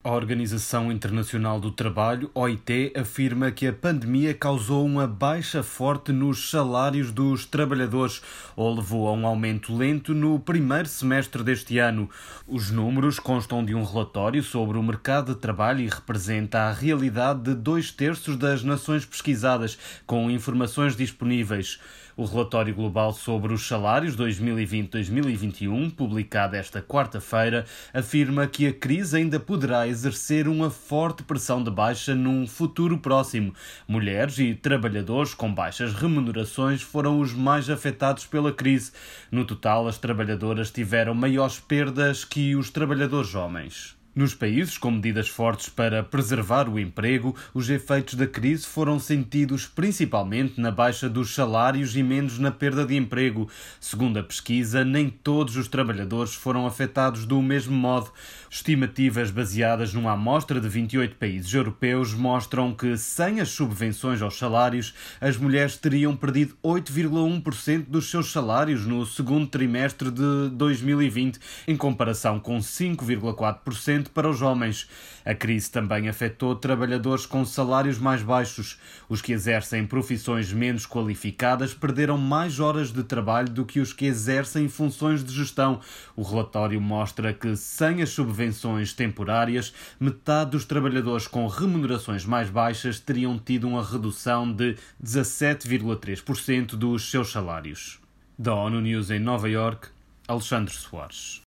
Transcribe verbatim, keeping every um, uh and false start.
A Organização Internacional do Trabalho, O I T, afirma que a pandemia causou uma baixa forte nos salários dos trabalhadores ou levou a um aumento lento no primeiro semestre deste ano. Os números constam de um relatório sobre o mercado de trabalho e representa a realidade de dois terços das nações pesquisadas, com informações disponíveis. O relatório global sobre os salários dois mil e vinte a dois mil e vinte e um, publicado esta quarta-feira, afirma que a crise ainda poderá exercer uma forte pressão de baixa num futuro próximo. Mulheres e trabalhadores com baixas remunerações foram os mais afetados pela crise. No total, as trabalhadoras tiveram maiores perdas que os trabalhadores homens. Nos países com medidas fortes para preservar o emprego, os efeitos da crise foram sentidos principalmente na baixa dos salários e menos na perda de emprego. Segundo a pesquisa, nem todos os trabalhadores foram afetados do mesmo modo. Estimativas baseadas numa amostra de vinte e oito países europeus mostram que, sem as subvenções aos salários, as mulheres teriam perdido oito vírgula um por cento dos seus salários no segundo trimestre de dois mil e vinte, em comparação com cinco vírgula quatro por cento para os homens. A crise também afetou trabalhadores com salários mais baixos. Os que exercem profissões menos qualificadas perderam mais horas de trabalho do que os que exercem funções de gestão. O relatório mostra que, sem as subvenções temporárias, metade dos trabalhadores com remunerações mais baixas teriam tido uma redução de dezassete vírgula três por cento dos seus salários. Da ONU News em Nova Iorque, Alexandre Soares.